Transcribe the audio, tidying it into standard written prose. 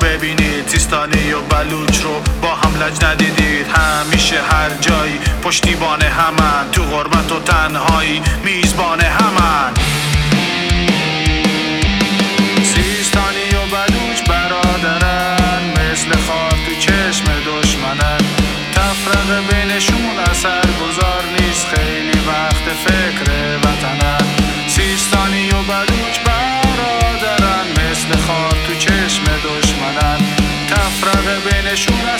ببینید، سیستانی و بلوچ رو با هم لج ندیدید. همیشه هر جایی پشتیبان همن، تو غربت و تنهایی میزبان همن. سیستانی و بلوچ برادرن، مثل خاک تو چشم دشمنن. تفرقه بینشون اثر گذار نیست، خیلی وقت فکر وطنن. سیستانی و بلوچ برادرن، مثل خاک تو چشم دشمنن. تفرقه بینشون